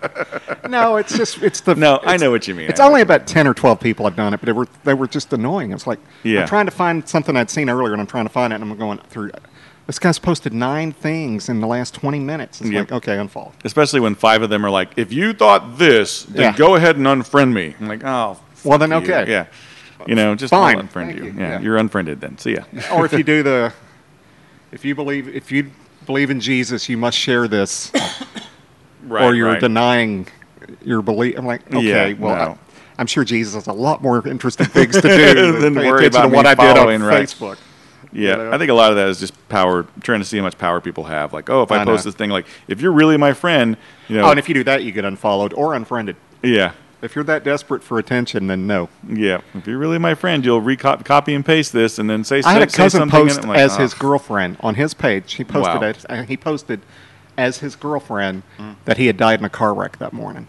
No, it's the. No, I it's- know what you mean. It's I know only what about 10 or 12 people have done it, but they were just annoying. It's like Yeah. I'm trying to find something I'd seen earlier, and I'm trying to find it, and I'm going through. This guy's posted 9 things in the last 20 minutes. It's Yep. like, okay, unfollow. Especially when 5 of them are like, if you thought this, then Yeah. go ahead and unfriend me. I'm like, oh, Well, then, fuck you. okay. Yeah. You know, just Fine. I'll unfriend Thank you. you. Yeah, Yeah. you're unfriended then. See ya. Or if you do if you believe in Jesus, you must share this, Right. or you're right. denying your belief. I'm like, okay, Yeah, well, no. I'm sure Jesus has a lot more interesting things to do Than pay worry attention about to what me I did on following, right. Facebook. Yeah, You know? I think a lot of that is just power, trying to see how much power people have. Like, oh, if I I post know. this thing, like, if you're really my friend, you know. Oh, and if you do that, you get unfollowed or unfriended. Yeah. If you're that desperate for attention, then no. Yeah. If you're really my friend, you'll copy and paste this and then say I had a say cousin something in post it. I'm like, as oh. his girlfriend on his page. He posted Wow. he posted as his girlfriend that he had died in a car wreck that morning.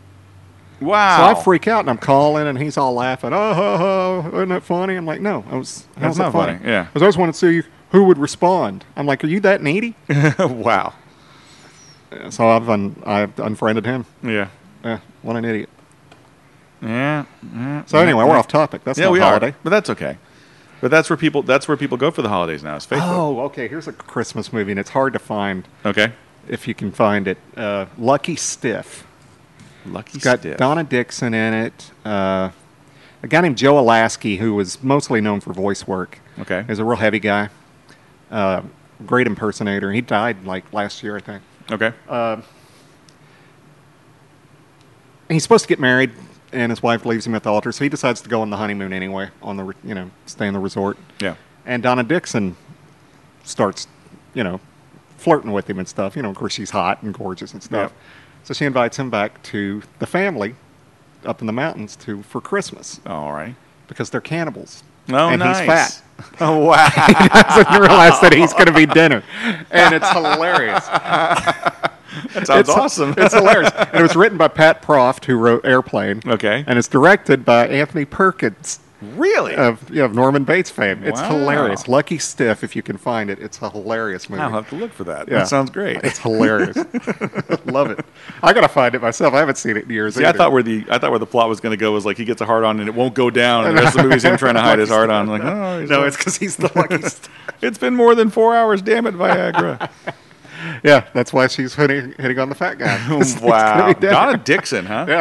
Wow. So I freak out and I'm calling and he's all laughing. Oh, ho, ho, isn't that funny? I'm like, no, how's That's that not funny, yeah. Because I just wanted to see who would respond. I'm like, are you that needy? Wow. So I've unfriended him. Yeah. What an idiot. Yeah. So anyway, we're off topic. That's Yeah, not we holiday. are. But that's okay. But that's where people go for the holidays now. Is Facebook. Oh, okay. Here's a Christmas movie, and it's hard to find Okay. if you can find it. Lucky Stiff. Lucky It's got Stiff. Donna Dixon in it. A guy named Joe Alasky, who was mostly known for voice work. Okay. He's a real heavy guy. Great impersonator. He died like last year, I think. Okay. He's supposed to get married, and his wife leaves him at the altar, so he decides to go on the honeymoon anyway. Stay in the resort. Yeah. And Donna Dixon starts, flirting with him and stuff. Of course, she's hot and gorgeous and stuff. Yep. So she invites him back to the family up in the mountains for Christmas All right. because they're cannibals. Oh, and nice. he's fat. Oh, wow. Doesn't realize that he's going to be dinner, and it's hilarious. That sounds awesome. It's hilarious. And it was written by Pat Proft, who wrote Airplane. Okay. And it's directed by Anthony Perkins Really? of Norman Bates fame. It's Wow. hilarious. Lucky Stiff, if you can find it. It's a hilarious movie. I'll have to look for that. Yeah. That sounds great. It's hilarious. Love it. I gotta find it myself. I haven't seen it in years. See, I either. thought where the plot was going to go was like he gets a hard on and it won't go down. And the rest of the movie's him trying to hide his hard on. Like, oh, No, it's because he's the Lucky Stiff. it's been more than 4 hours. Damn it, Viagra. Yeah, that's why she's hitting on the fat guy. It's gonna Wow. be dinner. Donna Dixon, huh? Yeah.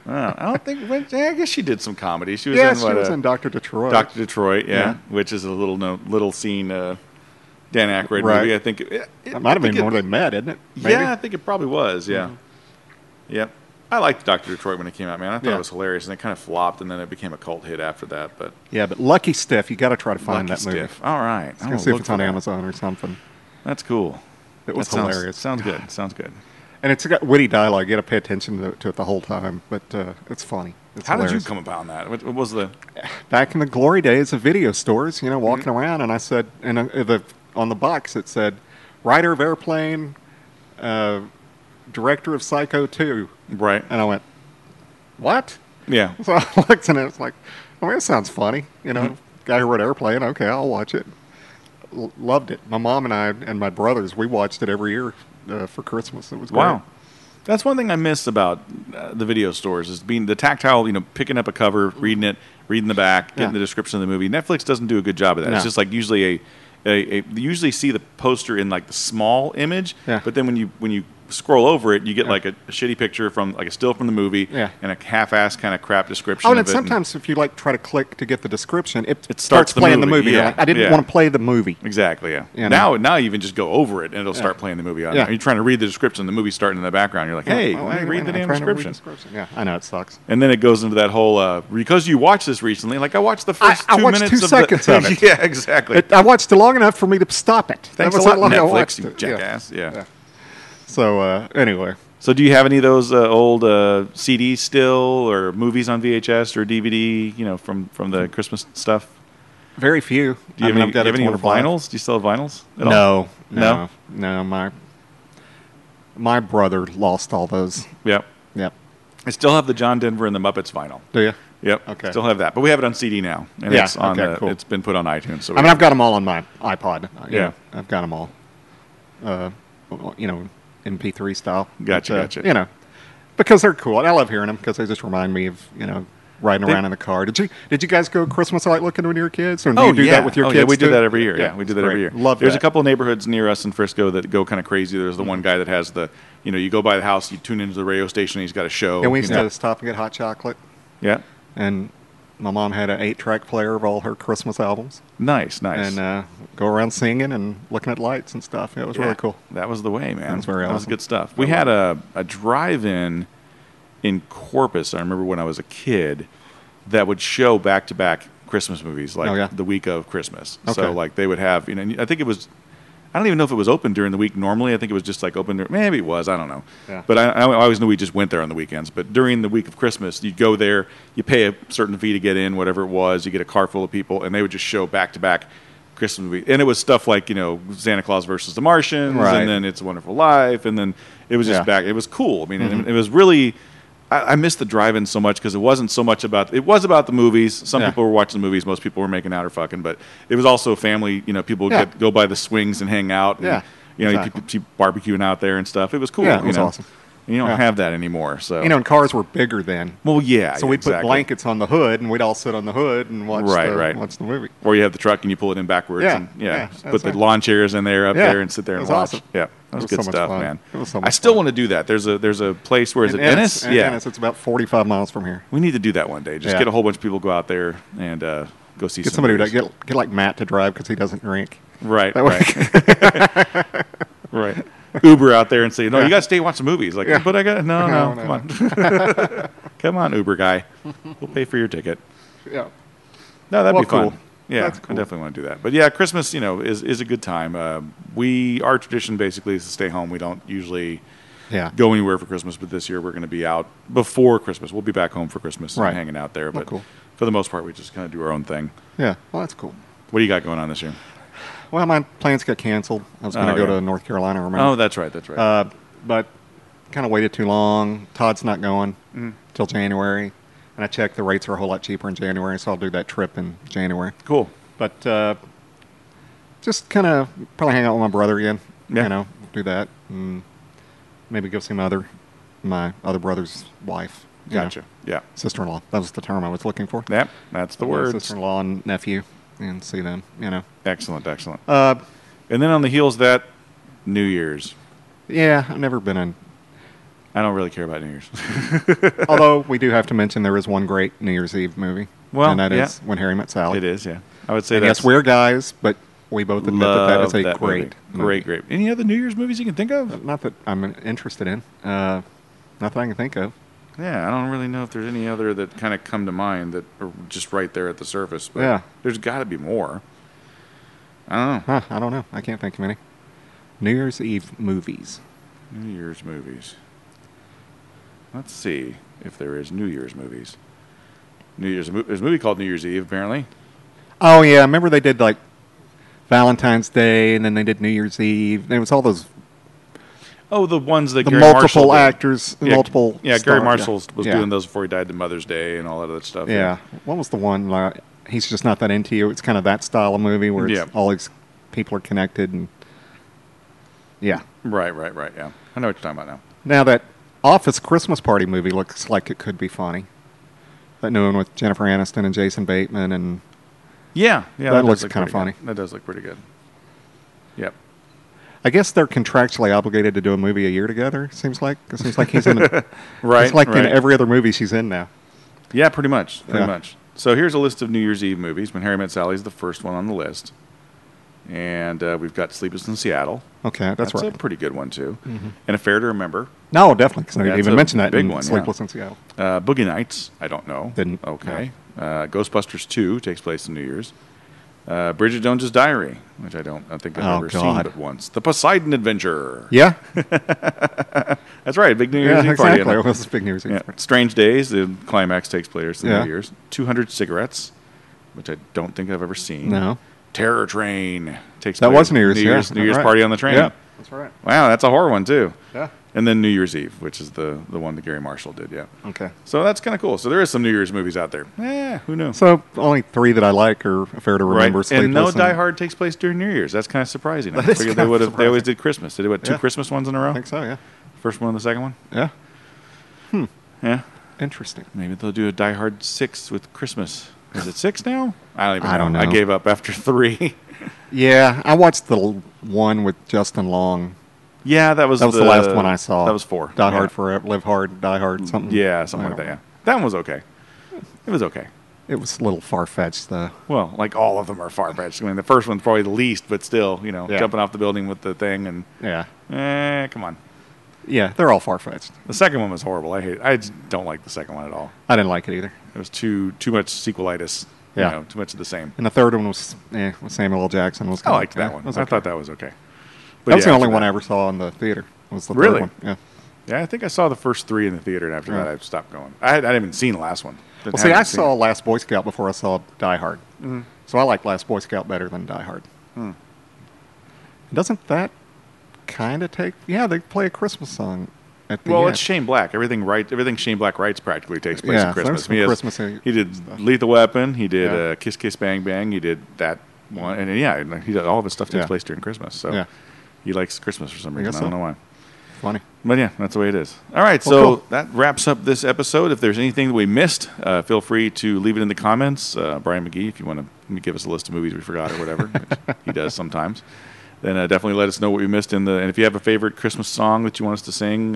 I don't think. I guess she did some comedy. She was Yeah, in she was in Dr. Detroit. Dr. Detroit, Yeah. which is a little scene. Dan Aykroyd Right. movie. I think That might have been where they met, isn't it? Maybe? Yeah, I think it probably was. Yeah. Yep. I liked Dr. Detroit when it came out, man. I thought Yeah. it was hilarious, and it kind of flopped, and then it became a cult hit after that. But Yeah, but Lucky Stiff, you got to try to find Lucky that movie. Stiff. All right. I'm gonna see if it's on Amazon or something. That's cool. It was That sounds- hilarious. Sounds good. Sounds good. And it's got witty dialogue. You got to pay attention to it the whole time, but it's funny. It's How hilarious. did you come about that? What was the? Back in the glory days of video stores, Mm-hmm. walking around, and I said, and on the box it said, writer of Airplane, director of Psycho 2. Right. And I went, what? Yeah. So I looked and it was like, I mean, it sounds funny. Mm-hmm. Guy who wrote Airplane, okay, I'll watch it. Loved it. My mom and I and my brothers, we watched it every year for Christmas. It was great. Wow. That's one thing I miss about the video stores is being the tactile, picking up a cover, reading it, reading the back, getting Yeah. the description of the movie. Netflix doesn't do a good job of that. No. It's just like usually you usually see the poster in like the small image, Yeah. but then when you scroll over it, you get like a shitty picture from like a still from the movie Yeah. and a half-ass kind of crap description Oh, of and it. sometimes if you try to click to get the description, it It starts starts the playing the movie, movie. You're yeah, like, I didn't yeah. want to play the movie. Exactly, yeah. You know? Now you even just go over it and it'll start playing the movie on. Yeah. You're trying to read the description, the movie's starting in the background. You're like, hey, Oh, why don't you read the damn I'm trying to read description? Yeah, I know it sucks. And then it goes into that whole because you watched this recently. Like I watched the first I 2 watched minutes 2 of seconds of it. Yeah, exactly. I watched it long enough for me to stop it. Thanks that was a lot, how long I Netflix, watched you it. jackass. Yeah. So anyway, So do you have any of those old CDs still, or movies on VHS or DVD? From the Christmas stuff. very few. Do you have any vinyls? Do you still have vinyls? At all? No. My brother lost all those. Yep. Yep. I still have the John Denver and the Muppets vinyl. Do you? Yep. Okay. Still have that, but we have it on CD now, and Yeah, it's on. okay, cool. It's been put on iTunes. So I mean, I've got them all on my iPod. Yeah. I've got them all. MP3 style. Gotcha, But, gotcha. because they're cool. And I love hearing them because they just remind me of riding around in the car. Did you guys go Christmas light looking when you were kids, or do you do that with your kids? Yeah, we do too? that every year. Yeah, we do it's that every great. year. Love There's that. a couple of neighborhoods near us in Frisco that go kind of crazy. There's the one guy that has you go by the house, you tune into the radio station, and he's got a show. And we used you know. to stop and get hot chocolate. Yeah. And my mom had an 8-track player of all her Christmas albums. Nice. And go around singing and looking at lights and stuff. It was really cool. That was the way, man. That was very That was awesome. good stuff. We had a drive-in in Corpus. I remember when I was a kid that would show back-to-back Christmas movies, like Oh, yeah? the week of Christmas. Okay. So like they would have, and I think it was. I don't even know if it was open during the week normally. I think it was just like open. Maybe it was. I don't know. Yeah. But I always knew we just went there on the weekends. But during the week of Christmas, you'd go there. You pay a certain fee to get in, whatever it was. You get a car full of people, and they would just show back-to-back Christmas movie. And it was stuff like Santa Claus versus the Martians, Right. and then It's a Wonderful Life, and then it was just Yeah. back. It was cool. I mean, it was really. I missed the drive-in so much because it wasn't so much about. It was about the movies. Some Yeah. people were watching the movies. Most people were making out or fucking. But it was also family. People would Yeah. go by the swings and hang out. And, Yeah, exactly. you see barbecuing out there and stuff. It was cool. Yeah, it was awesome. And you don't Yeah. have that anymore. So And cars were bigger then. well, yeah. So we'd put exactly. blankets on the hood, and we'd all sit on the hood and watch Right. watch the movie. Or you have the truck and you pull it in backwards. Yeah, And, yeah, Put that's the right. lawn chairs in there up Yeah, there and sit there it and was watch. awesome. Yeah, that was good so much stuff, fun. man. It was so I much still fun. want to do that. There's a place where is it In Ennis? In Yeah. Ennis, it's about 45 miles from here. We need to do that one day. Just Yeah. get a whole bunch of people, go out there and go see Get some somebody movies. to get like Matt to drive because he doesn't drink. Right, That way- right. Right. Uber out there and say, no, Yeah. you got to stay and watch some movies. Like, Yeah. but I got no, No, come no. on. Come on, Uber guy. We'll pay for your ticket. Yeah. No, that'd Well, be fun. cool. Yeah, That's I cool. definitely want to do that. But yeah, Christmas, is a good time. Our tradition basically is to stay home. We don't usually Yeah. go anywhere for Christmas, but this year we're going to be out before Christmas. We'll be back home for Christmas Right. and hanging out there. But cool. for the most part, we just kind of do our own thing. Yeah. Well, that's cool. What do you got going on this year? Well, my plans got canceled. I was going to Oh, go yeah. to North Carolina. Remember? Oh, that's right. That's right. But kind of waited too long. Todd's not going till January, and I checked the rates are a whole lot cheaper in January, so I'll do that trip in January. Cool. But just kind of probably hang out with my brother again. Yeah. Do that, and maybe go see my other brother's wife. you know, Gotcha. Yeah. sister-in-law. That was the term I was looking for. Yep. That's the word. Sister-in-law and nephew, and see them. Excellent. Excellent. Uh, And then on the heels of that, New Year's. Yeah, I've never been I don't really care about New Year's. Although we do have to mention there is one great New Year's Eve movie. Well, and that yeah. is When Harry Met Sally. It is, yeah. I would say And that's yes, we're guys, but we both admit that is a that great movie. Great. Any other New Year's movies you can think of? Not that I'm interested in. Nothing I can think of. Yeah, I don't really know if there's any other that kind of come to mind that are just right there at the surface. But Yeah. there's got to be more. I don't know. I don't know. I can't think of any. New Year's Eve movies. New Year's movies. Let's see if there is New Year's movies. There's a movie called New Year's Eve, apparently. Oh, yeah. Remember they did like Valentine's Day and then they did New Year's Eve. It was all those Oh, the ones that the Gary Marshall multiple did. actors, multiple. Yeah, Gary stars. Marshall was Yeah. doing those before he died to Mother's Day and all that other stuff. Yeah. What was the one? He's just not that into you. It's kind of that style of movie where it's Yeah. all these people are connected and yeah. Right, yeah. I know what you're talking about now. Now that Office Christmas Party movie looks like it could be funny. That new one with Jennifer Aniston and Jason Bateman and Yeah, That does looks look kinda pretty funny. good. That does look pretty good. Yep. I guess they're contractually obligated to do a movie a year together. It seems like he's in. Right. It's like right. in every other movie she's in now. Yeah, pretty much. Yeah. Much. So here's a list of New Year's Eve movies. When Harry Met Sally is the first one on the list. And we've got Sleepless in Seattle. Okay, that's right. a pretty good one, too. And Affair to Remember. No, definitely. Because I didn't That's even a mention that big in one, yeah. Sleepless in Seattle. Boogie Nights, I don't know. Didn't. Okay. Ghostbusters 2 takes place in New Year's. Bridget Jones's Diary, which I think I've ever seen God. but once. The Poseidon Adventure. Yeah. That's right, big New Year's Yeah, Eve party. exactly. It was a big New Year's Eve Yeah. party. Strange Days, the climax takes place in Yeah. New Year's. 200 Cigarettes, which I don't think I've ever seen. No. Terror Train takes That place. was New Year's, yeah. New Year's Right. party on the train. Yeah, that's right. Wow, that's a horror one too. Yeah. And then New Year's Eve, which is the one that Gary Marshall did. Yeah. Okay. So that's kind of cool. So there is some New Year's movies out there. Who knows? So only 3 that I like are Affair to Remember, Right. And no Sleepless, Die Hard takes place during New Year's. That's kind of surprising. I That is figured kind of They always surprising. did Christmas. They did two Yeah. Christmas ones in a row. I think so. Yeah. First one and the second one. Yeah. Yeah. Interesting. Maybe they'll do a Die Hard 6 with Christmas. Is it 6 now? I don't even know. I don't know. I gave up after 3. Yeah, I watched the one with Justin Long. Yeah, that was the last one I saw. That was 4. Die Yeah. Hard Forever, Live Hard, Die Hard, something. Yeah, something I like that. don't Yeah, that one was okay. It was okay. It was a little far-fetched, though. Well, like all of them are far fetched. I mean, the first one's probably the least, but still, Yeah. jumping off the building with the thing and Yeah. come on. Yeah, they're all far-fetched. The second one was horrible. I just don't like the second one at all. I didn't like it either. It was too much sequelitis. Yeah. Too much of the same. And the third one was, with Samuel L. Jackson. Was I kinda- liked that one. was I okay. thought that was okay. But That was yeah, the only after one I that- ever saw in the theater. Was the Really? third one. Yeah. Yeah, I think I saw the first 3 in the theater, and after Yeah. that, I stopped going. I hadn't even seen the last one. Well, see, I saw Last Boy Scout before I saw Die Hard. So I like Last Boy Scout better than Die Hard. Doesn't that kind of take... Yeah, they play a Christmas song at the Well, end. it's Shane Black. Everything Shane Black writes practically takes place Yeah, at so there's Christmas. some He has- Christmas-y He did stuff. Lethal Weapon. He did Yeah. Kiss Kiss Bang Bang. He did that one, and he did all of his stuff takes Yeah. place during Christmas. So Yeah. he likes Christmas for some I reason. guess I don't so. know why. Funny. But yeah, that's the way it is. All right, Well, so cool. that wraps up this episode. If there's anything that we missed, feel free to leave it in the comments. Brian McGee, if you want to give us a list of movies we forgot or whatever, which he does sometimes, then definitely let us know what we missed in the. And if you have a favorite Christmas song that you want us to sing,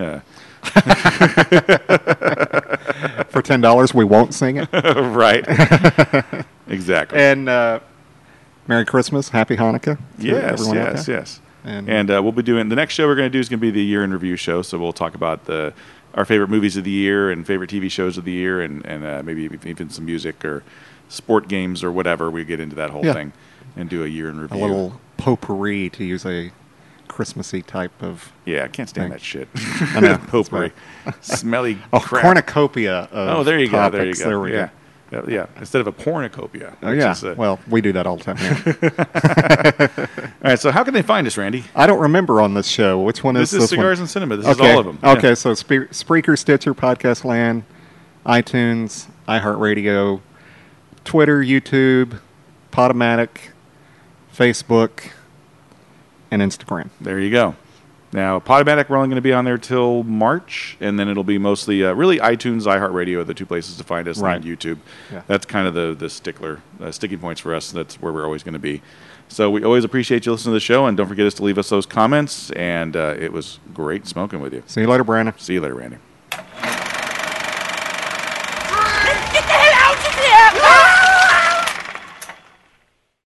For $10, we won't sing it. right? Exactly. And Merry Christmas, Happy Hanukkah. to Yes, everyone out yes, there. yes. And- We'll be doing the next show we're going to do is going to be the year in review show. So we'll talk about our favorite movies of the year and favorite TV shows of the year, and maybe even some music or sport games or whatever. We get into that whole Yeah. thing and do a year in A review. little potpourri, to use a Christmassy type of... Yeah, I can't stand thing. that shit. I know. Potpourri, smelly Oh, crap. cornucopia of Oh, there you go. There you topics. go. There we yeah. go. Yeah. Instead of a pornucopia. Oh, which yeah. is, Well, we do that all the time. Yeah. all right. So how can they find us, Randy? I don't remember on this show. Which one This is is this Cigars one? and Cinema. This Okay. is all of them. Okay, Yeah. so Spreaker, Stitcher, Podcast Land, iTunes, iHeartRadio, Twitter, YouTube, Podomatic, Facebook, and Instagram. There you go. Now, Podomatic, we're only going to be on there till March, and then it'll be mostly really iTunes, iHeartRadio are the two places to find us, Right. and YouTube. Yeah. That's kind of the sticking points for us. That's where we're always going to be. So we always appreciate you listening to the show, and don't forget us to leave us those comments, and it was great smoking with you. See you later, Brandon. See you later, Randy.